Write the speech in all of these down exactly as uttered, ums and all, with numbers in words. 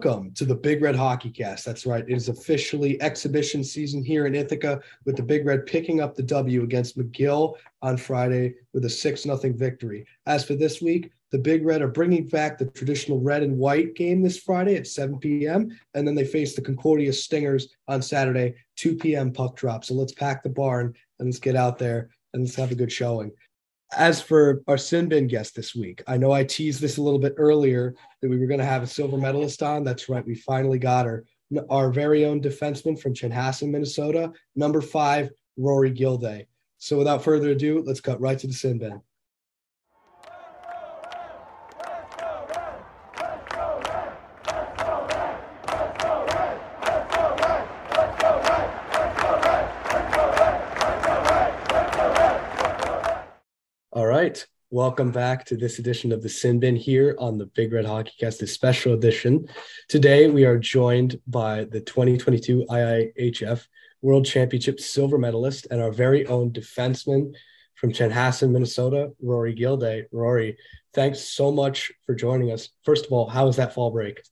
welcome to the Big Red Hockey Cast. That's right. It is officially exhibition season here in Ithaca, with the Big Red picking up the W against McGill on Friday with a six nothing victory. As for this week, the Big Red are bringing back the traditional red and white game this Friday at seven p.m. And then they face the Concordia Stingers on Saturday, two p.m. puck drop. So let's pack the barn and let's get out there and let's have a good showing. As for our sin bin guest this week, I know I teased this a little bit earlier that we were going to have a silver medalist on. That's right. We finally got her. Our very own defenseman from Chanhassen, Minnesota, number five, Rory Gilday. So without further ado, let's cut right to the sin bin. All right. Welcome back to this edition of the Sin Bin here on the Big Red Hockey Cast, this special edition. Today, we are joined by the twenty twenty-two I I H F World Championship silver medalist and our very own defenseman from Chanhassen, Minnesota, Rory Gilday. Rory, thanks so much for joining us. First of all, how was that fall break?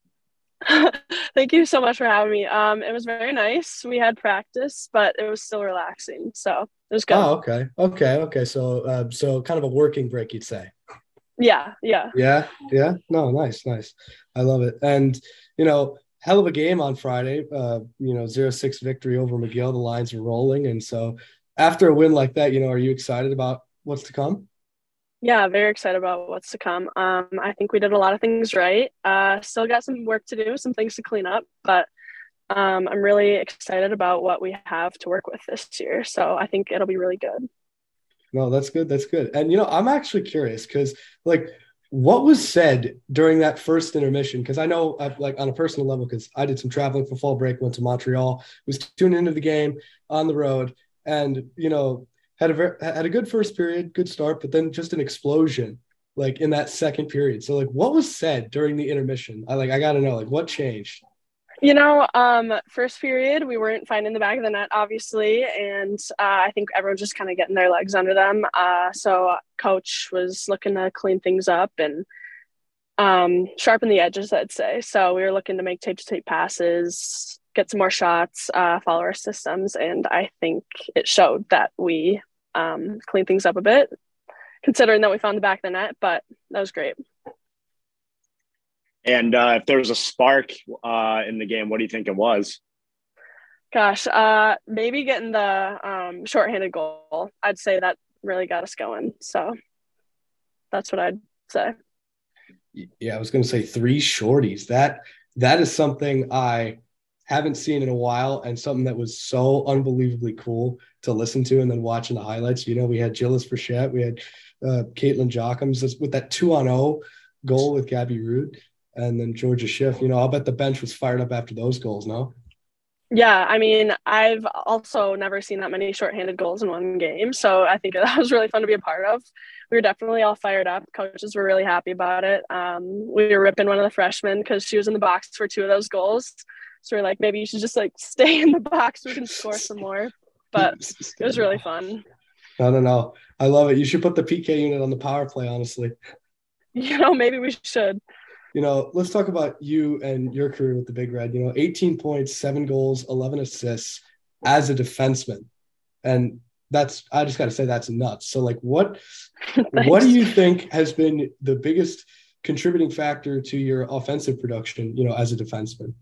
Thank you so much for having me. Um, it was very nice. We had practice, but it was still relaxing. So it was good. Oh, okay. Okay. Okay. So, uh, so kind of a working break, you'd say. Yeah. Yeah. Yeah. Yeah. No, nice. Nice. I love it. And, you know, hell of a game on Friday, uh, you know, zero six victory over McGill. The lines are rolling. And so after a win like that, you know, are you excited about what's to come? Yeah, very excited about what's to come. Um, I think we did a lot of things right. Uh, still got some work to do, some things to clean up, but um, I'm really excited about what we have to work with this year. So I think it'll be really good. No, that's good. That's good. And, you know, I'm actually curious because, like, what was said during that first intermission? Because I know, I've, like, on a personal level, because I did some traveling for fall break, went to Montreal, was tuning into the game on the road, and, you know, had a very, had a good first period, good start, but then just an explosion, like, in that second period. So, like, what was said during the intermission? I like, I got to know, like, what changed? You know, um, first period, we weren't finding the back of the net, obviously, and uh, I think everyone's just kind of getting their legs under them. Uh, so coach was looking to clean things up and um, sharpen the edges, I'd say. So we were looking to make tape-to-tape passes, get some more shots, uh, follow our systems, and I think it showed that we um, cleaned things up a bit, considering that we found the back of the net, but that was great. And uh, if there was a spark uh, in the game, what do you think it was? Gosh, uh, maybe getting the um, shorthanded goal. I'd say that really got us going. So that's what I'd say. Yeah, I was going to say three shorties. That that is something I haven't seen in a while, and something that was so unbelievably cool to listen to. And then watching the highlights, you know, we had Gilles Frechette, we had uh, Caitlin Jochums with that two on oh goal with Gabby Rude. And then Georgia Schiff, you know, I'll bet the bench was fired up after those goals, no? Yeah, I mean, I've also never seen that many shorthanded goals in one game. So I think that was really fun to be a part of. We were definitely all fired up. Coaches were really happy about it. Um, we were ripping one of the freshmen because she was in the box for two of those goals. So we we're like, maybe you should just like stay in the box so we can score some more. But it was really fun. No, no, no. I love it. You should put the P K unit on the power play, honestly. You know, maybe we should. You know, let's talk about you and your career with the Big Red. You know, eighteen points, seven goals, eleven assists as a defenseman. And that's, I just got to say, that's nuts. So, like, what, what do you think has been the biggest contributing factor to your offensive production, you know, as a defenseman?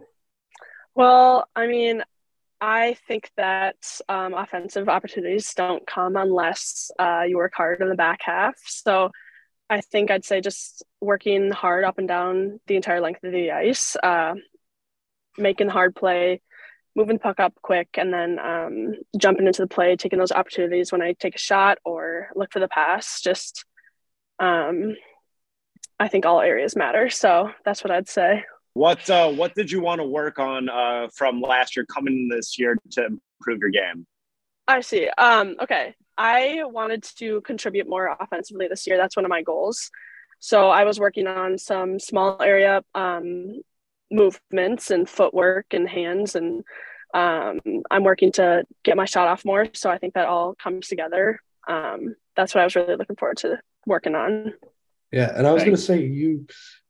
Well, I mean, I think that um, offensive opportunities don't come unless uh, you work hard in the back half. So, I think I'd say just working hard up and down the entire length of the ice, uh, making the hard play, moving the puck up quick, and then um, jumping into the play, taking those opportunities when I take a shot or look for the pass. Just, um, I think all areas matter. So that's what I'd say. What uh, what did you want to work on uh, from last year coming in this year to improve your game? I see. Um, okay. I wanted to contribute more offensively this year. That's one of my goals. So I was working on some small area um, movements and footwork and hands, and um, I'm working to get my shot off more. So I think that all comes together. Um, that's what I was really looking forward to working on. Yeah, and I was going to say, you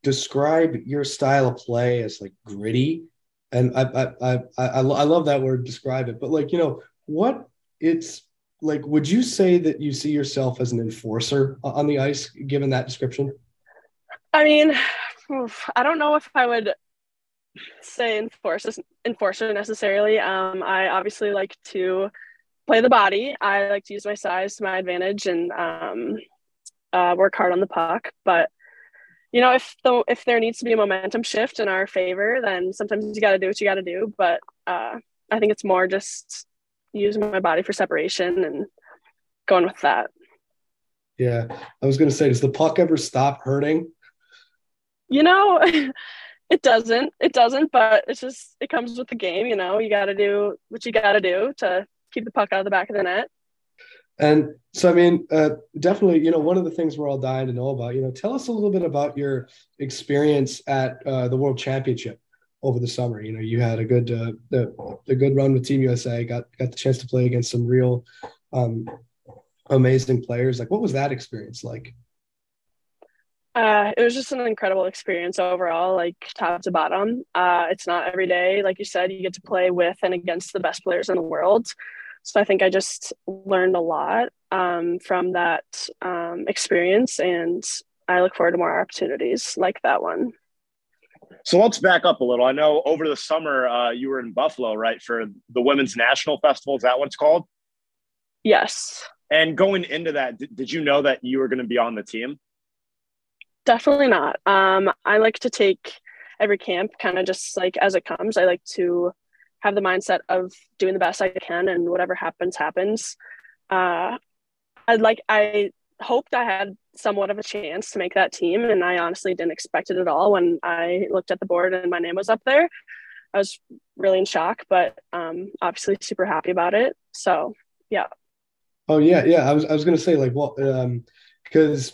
describe your style of play as like gritty, and I I I I, I love that word, describe it. But like, you know, what it's like, would you say that you see yourself as an enforcer on the ice, given that description? I mean, I don't know if I would say enforce enforcer necessarily. Um, I obviously like to play the body. I like to use my size to my advantage and um, uh, work hard on the puck. But you know, if the if there needs to be a momentum shift in our favor, then sometimes you got to do what you got to do. But uh, I think it's more just using my body for separation and going with that. Yeah, I was going to say, does the puck ever stop hurting? You know, it doesn't. It doesn't, but it's just, it comes with the game, you know. You got to do what you got to do to keep the puck out of the back of the net. And so, I mean, uh, definitely, you know, one of the things we're all dying to know about, you know, tell us a little bit about your experience at uh, the World Championship over the summer. You know, you had a good, uh, the, a good run with Team U S A, got, got the chance to play against some real um, amazing players. Like, what was that experience like? Uh, it was just an incredible experience overall, like top to bottom. Uh, it's not every day, like you said, you get to play with and against the best players in the world. So I think I just learned a lot um, from that um, experience, and I look forward to more opportunities like that one. So let's back up a little. I know over the summer uh, you were in Buffalo, right, for the Women's National Festival. Is that what it's called? Yes. And going into that, did, did you know that you were going to be on the team? Definitely not. Um, I like to take every camp kind of just like as it comes. I like to have the mindset of doing the best I can, and whatever happens, happens. Uh, I'd like, I hoped I had somewhat of a chance to make that team, and I honestly didn't expect it at all. When I looked at the board and my name was up there, I was really in shock, but um, obviously super happy about it. So, yeah. Oh yeah, yeah. I was I was gonna say like, well, um, because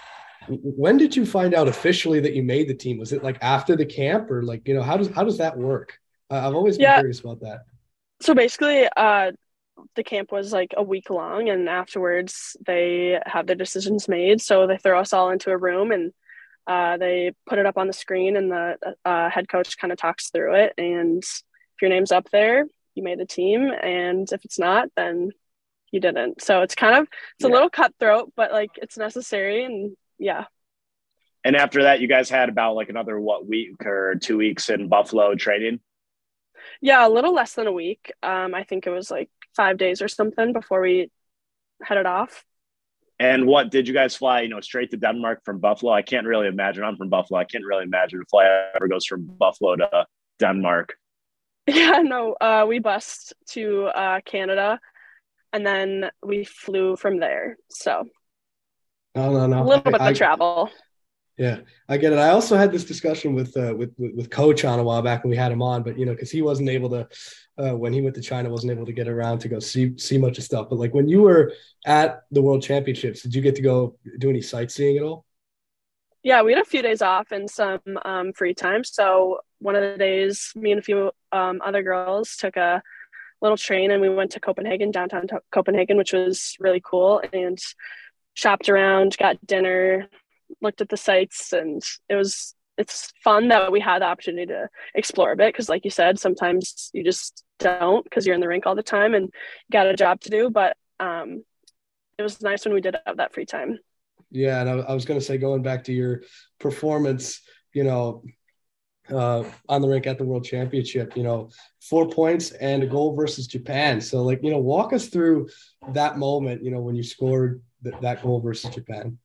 when did you find out officially that you made the team? Was it like after the camp, or like, you know, how does how does that work? Uh, I've always been yeah. curious about that. So basically, uh, the camp was like a week long, and afterwards they have their decisions made. So they throw us all into a room, and uh, they put it up on the screen, and the uh, head coach kind of talks through it. And if your name's up there, you made the team, and if it's not, then you didn't. So it's kind of, it's a yeah. little cutthroat, but like it's necessary. And yeah. And after that, you guys had about like another, what, week or two weeks in Buffalo training? Yeah, a little less than a week. Um, I think it was like five days or something before we headed off. And what, did you guys fly, you know, straight to Denmark from Buffalo? I can't really imagine. I'm from Buffalo. I can't really imagine a flight ever goes from Buffalo to Denmark. Yeah, no, uh, we bused to uh, Canada, and then we flew from there. So no, no, no. a little I, bit I, of travel. Yeah, I get it. I also had this discussion with uh, with with Coach on a while back when we had him on, but you know, because he wasn't able to uh, when he went to China, wasn't able to get around to go see see much of stuff. But like when you were at the World Championships, did you get to go do any sightseeing at all? Yeah, we had a few days off and some um, free time. So one of the days, me and a few um, other girls took a little train and we went to Copenhagen, downtown to Copenhagen, which was really cool, and shopped around, got dinner, looked at the sites, and it was it's fun that we had the opportunity to explore a bit, because like you said, sometimes you just don't because you're in the rink all the time and you got a job to do. But um, it was nice when we did have that free time. Yeah, and I, I was going to say, going back to your performance, you know, uh, on the rink at the World Championship, you know, four points and a goal versus Japan. So, like, you know, walk us through that moment, you know, when you scored th- that goal versus Japan.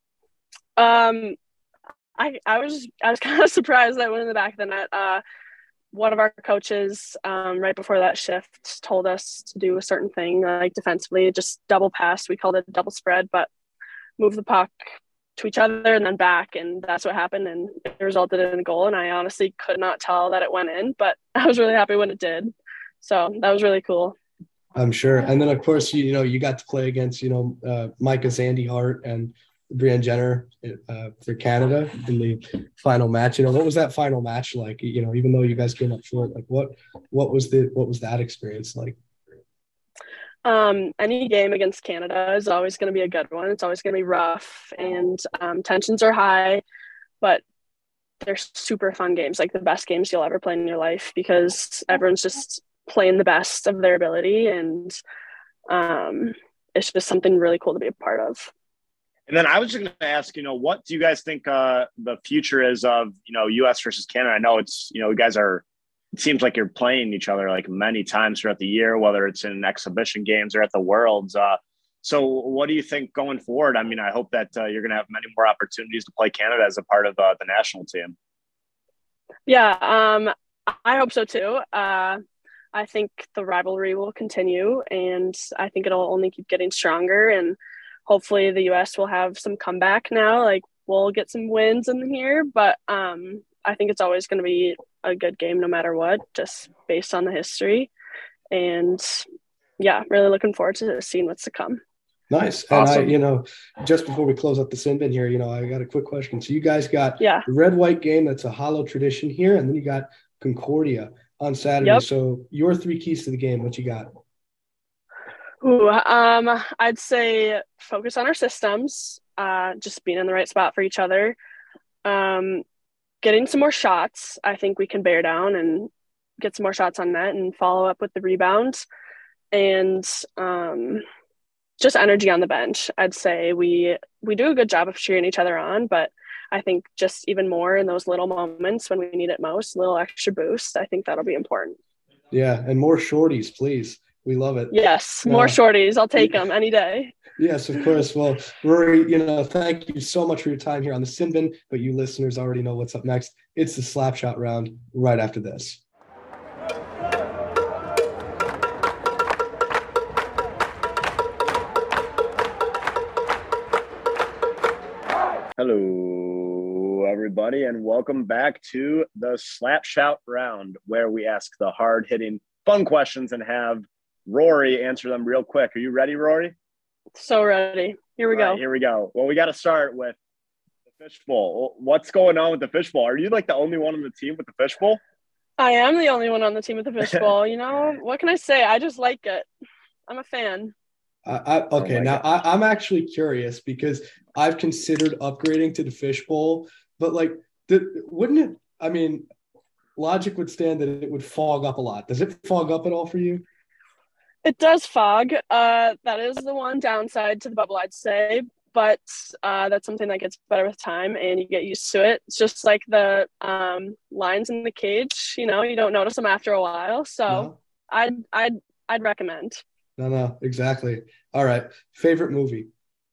Um, I I was I was kind of surprised that I went in the back of the net. Uh, one of our coaches, um, right before that shift, told us to do a certain thing, like defensively, just double pass. We called it a double spread, but move the puck to each other and then back, and that's what happened, and it resulted in a goal. And I honestly could not tell that it went in, but I was really happy when it did. So that was really cool. I'm sure. And then of course, you, you know, you got to play against, you know, uh, Micah Zandy Hart and Brianne Jenner uh, for Canada in the final match. You know, what was that final match like? You know, even though you guys came up short, like what what was the what was that experience like? Um, any game against Canada is always going to be a good one. It's always going to be rough, and um, tensions are high. But they're super fun games, like the best games you'll ever play in your life, because everyone's just playing the best of their ability, and um, it's just something really cool to be a part of. And then I was just going to ask, you know, what do you guys think uh, the future is of, you know, U S versus Canada? I know it's, you know, you guys are, it seems like you're playing each other like many times throughout the year, whether it's in exhibition games or at the Worlds. Uh, so what do you think going forward? I mean, I hope that uh, you're going to have many more opportunities to play Canada as a part of uh, the national team. Yeah, um, I hope so too. Uh, I think the rivalry will continue, and I think it'll only keep getting stronger, and hopefully the U S will have some comeback now. Like, we'll get some wins in here, but um, I think it's always going to be a good game no matter what, just based on the history. And yeah, really looking forward to seeing what's to come. Nice. Awesome. And I, you know, just before we close up the sin bin here, you know, I got a quick question. So you guys got yeah. the red-white game. That's a hollow tradition here. And then you got Concordia on Saturday. Yep. So your three keys to the game, what you got? Ooh, um, I'd say focus on our systems, uh, just being in the right spot for each other, um, getting some more shots. I think we can bear down and get some more shots on net and follow up with the rebounds, and um, just energy on the bench. I'd say we we do a good job of cheering each other on, but I think just even more in those little moments when we need it most, a little extra boost. I think that'll be important. Yeah, and more shorties, please. We love it. Yes, more uh, shorties. I'll take them any day. Yes, of course. Well, Rory, you know, thank you so much for your time here on the Sin Bin, but you listeners already know what's up next. It's the slap shot round right after this. Hello, everybody, and welcome back to the slap shot round, where we ask the hard-hitting, fun questions and have Rory answer them real quick. Are you ready, Rory? So ready. Here we All go. Right, here we go. Well, we got to start with the fishbowl. What's going on with the fishbowl? Are you like the only one on the team with the fishbowl? I am the only one on the team with the fishbowl. You know, what can I say? I just like it. I'm a fan. I, I, okay, oh now I, I'm actually curious because I've considered upgrading to the fishbowl, but like, the, wouldn't it? I mean, logic would stand that it would fog up a lot. Does it fog up at all for you? It does fog. Uh, that is the one downside to the bubble, I'd say. But uh, that's something that gets better with time, and you get used to it. It's just like the um, lines in the cage. You know, you don't notice them after a while. So no. I'd I'd I'd recommend. No, no, exactly. All right, favorite movie.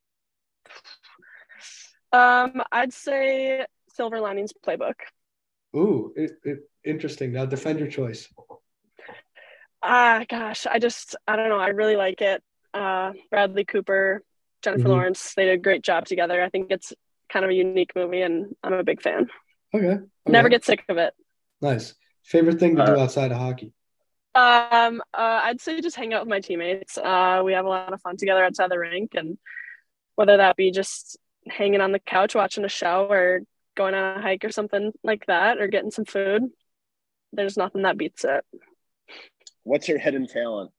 Um, I'd say Silver Linings Playbook. Ooh, it, it, interesting. Now defend your choice. Ah, gosh, I just, I don't know. I really like it. Uh, Bradley Cooper, Jennifer mm-hmm. Lawrence, they did a great job together. I think it's kind of a unique movie, and I'm a big fan. Okay. okay. Never get sick of it. Nice. Favorite thing to uh, do outside of hockey? Um, uh, I'd say just hang out with my teammates. Uh, we have a lot of fun together outside the rink, and whether that be just hanging on the couch watching a show or going on a hike or something like that, or getting some food, there's nothing that beats it. What's your hidden talent?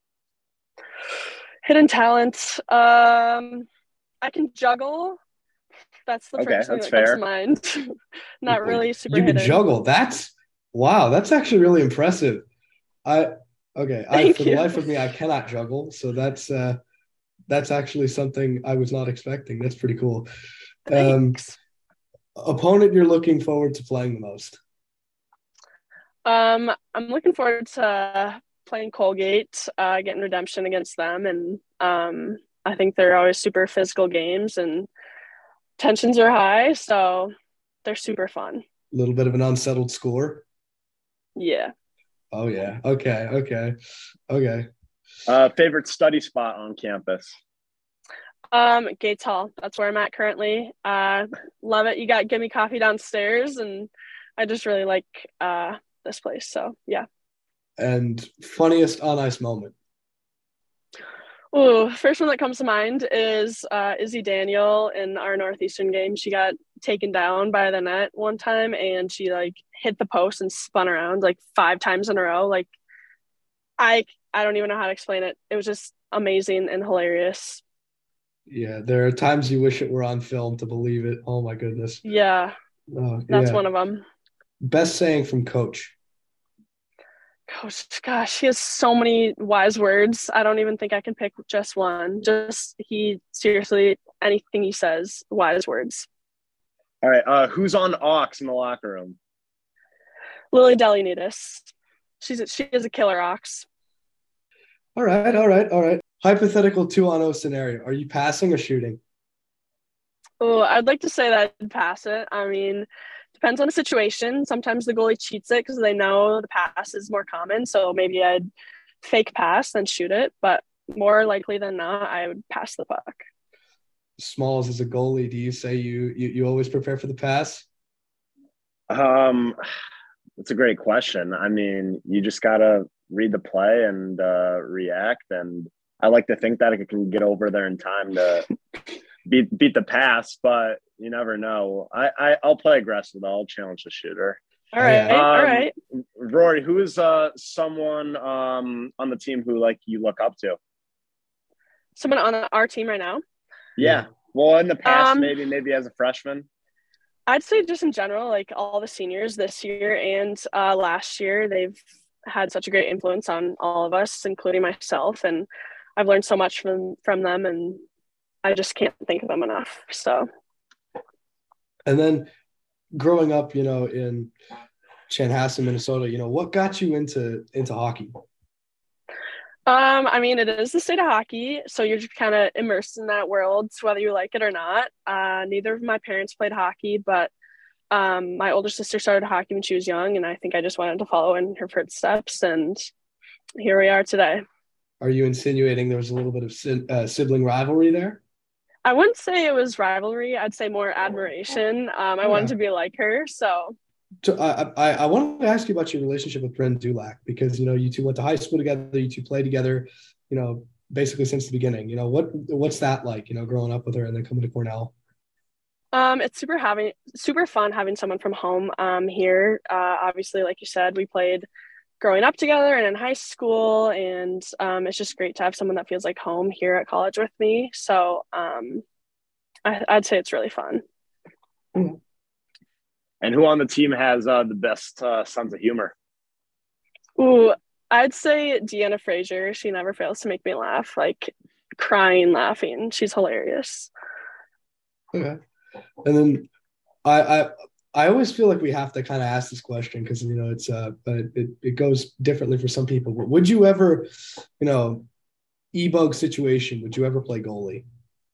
Hidden talent. Um, I can juggle. That's the okay, first thing that's that fair. comes to mind. Not really super You hidden. can juggle. That's wow. That's actually really impressive. I okay. I, for the life of me, I cannot juggle. So that's uh, that's actually something I was not expecting. That's pretty cool. Um, opponent you're looking forward to playing the most? Um, I'm looking forward to playing Colgate, uh, getting redemption against them, and um, I think they're always super physical games, and tensions are high, so they're super fun. A little bit of an unsettled score. Yeah. Oh yeah. Okay. Okay. Okay. Uh, favorite study spot on campus? Um, Gates Hall. That's where I'm at currently. Uh, love it. You got Gimme Coffee downstairs, and I just really like uh this place. So yeah. And funniest on ice moment? Ooh, first one that comes to mind is uh, Izzy Daniel in our Northeastern game. She got taken down by the net one time, and she like hit the post and spun around like five times in a row. Like I, I don't even know how to explain it. It was just amazing and hilarious. Yeah, there are times you wish it were on film to believe it. Oh my goodness. Yeah, Oh, That's yeah. one of them. Best saying from coach. Gosh, gosh, he has so many wise words. I don't even think I can pick just one. Just he seriously, anything he says, wise words. All right. Uh, who's on aux in the locker room? Lily Delianidis. She's a, she is a killer ox. All right, all right, all right. Hypothetical two on O scenario. Are you passing or shooting? Oh, I'd like to say that I'd pass it. I mean, depends on the situation. Sometimes the goalie cheats it because they know the pass is more common. So maybe I'd fake pass then shoot it. But more likely than not, I would pass the puck. Smalls as a goalie, do you say you you, you always prepare for the pass? Um, that's a great question. I mean, you just gotta read the play and uh, react. And I like to think that it can get over there in time to beat beat the pass, but you never know. I, I I'll play aggressive though. I'll challenge the shooter. All right, Oh, yeah. all Um, right. Rory, who is uh someone um on the team who like you look up to? Someone on our team right now. Yeah. Well, in the past, Um, maybe maybe as a freshman. I'd say just in general, like all the seniors this year and uh, last year, they've had such a great influence on all of us, including myself, and I've learned so much from from them, and I just can't think of them enough. So, And then growing up, you know, in Chanhassen, Minnesota, you know, what got you into into hockey? um, I mean, it is the state of hockey, so you're just kind of immersed in that world, whether you like it or not. Uh, neither of my parents played hockey, but um, my older sister started hockey when she was young, and I think I just wanted to follow in her footsteps, and here we are today. Are you insinuating there was a little bit of si- uh, sibling rivalry there? I wouldn't say it was rivalry. I'd say more admiration. Um, I wanted Yeah. to be like her, so So I, I I wanted to ask you about your relationship with Bryn Dulac because you know you two went to high school together, you two played together, you know, basically since the beginning. You know what what's that like? You know, growing up with her and then coming to Cornell. um, it's super having super fun having someone from home um, here. Uh, obviously, like you said, we played growing up together and in high school, and um, it's just great to have someone that feels like home here at college with me. So um, I, I'd say it's really fun. And who on the team has uh, the best uh, sense of humor? Ooh, I'd say Deanna Frazier. She never fails to make me laugh, like crying, laughing. She's hilarious. Okay. And then I I I always feel like we have to kind of ask this question because you know it's uh but it, it goes differently for some people. But would you ever, you know, e-bug situation, would you ever play goalie?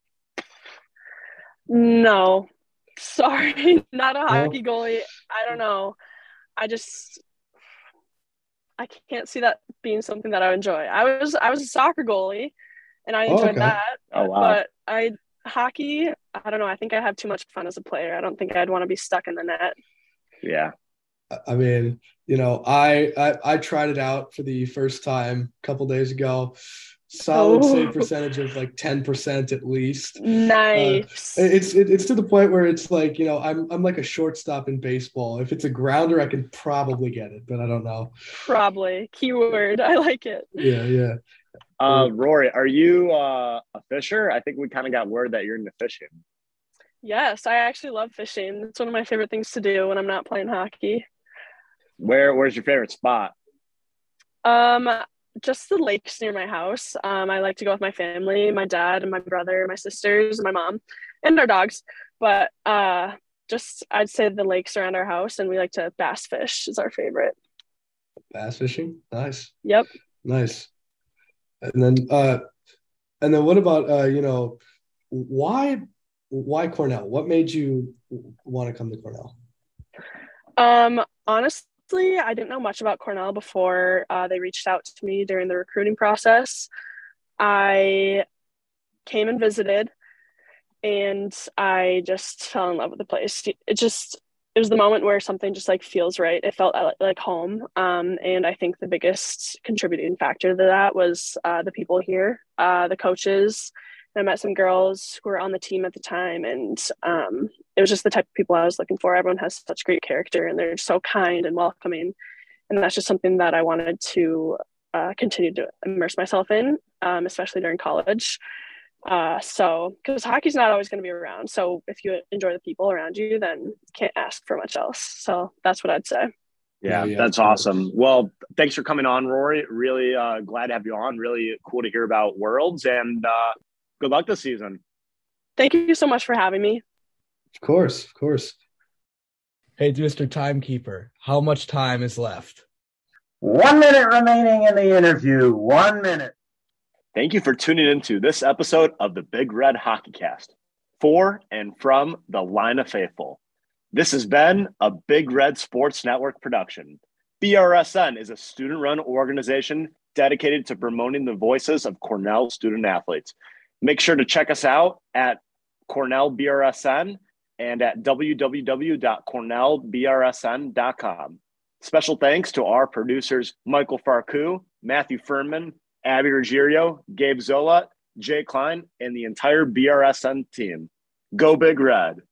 No, sorry, not a No? hockey goalie. I don't know. I just I can't see that being something that I would enjoy. I was I was a soccer goalie, and I Oh, enjoyed okay. that. Oh wow. But I hockey, I don't know. I think I have too much fun as a player. I don't think I'd want to be stuck in the net. Yeah. I mean, you know, I, I I tried it out for the first time a couple days ago. Solid save Oh, percentage of like ten percent at least. Uh, nice. it's it, it's to the point where it's like, you know, I'm I'm like a shortstop in baseball. If it's a grounder, I can probably get it, but I don't know. Probably keyword. I like it. Yeah, yeah. Uh, Rory, are you uh, a fisher? I think we kind of got word that you're into fishing. Yes, I actually love fishing. It's one of my favorite things to do when I'm not playing hockey. Where Where's your favorite spot? Um, just the lakes near my house. Um, I like to go with my family, my dad and my brother, my sisters, my mom, and our dogs. But uh, just I'd say the lakes around our house, and we like to bass fish is our favorite. Bass fishing. Nice. Yep. Nice. And then uh and then what about uh, you know, why why Cornell? What made you want to come to Cornell? Um, honestly, I didn't know much about Cornell before uh, they reached out to me during the recruiting process. I came and visited, and I just fell in love with the place. It just it was the moment where something just like feels right. It felt like home, um, and I think the biggest contributing factor to that was uh, the people here, uh, the coaches. I met some girls who were on the team at the time, and um, it was just the type of people I was looking for. Everyone has such great character, and they're so kind and welcoming, and that's just something that I wanted to uh, continue to immerse myself in, um, especially during college. Uh, so because hockey's not always going to be around. So if you enjoy the people around you, then you can't ask for much else. So that's what I'd say. Yeah, Yeah, yeah, that's awesome. Well, thanks for coming on, Rory. Really uh, glad to have you on. Really cool to hear about Worlds, and uh, good luck this season. Thank you so much for having me. Of course, of course. Hey, Mister Timekeeper, how much time is left? One minute remaining in the interview. One minute. Thank you for tuning into this episode of the Big Red Hockey Cast for and from the Line of Faithful. This has been a Big Red Sports Network production. B R S N is a student-run organization dedicated to promoting the voices of Cornell student athletes. Make sure to check us out at Cornell B R S N and at w w w dot cornell b r s n dot com. Special thanks to our producers, Michael Farku, Matthew Furman, Abby Ruggiero, Gabe Zola, Jay Klein, and the entire B R S N team. Go Big Red.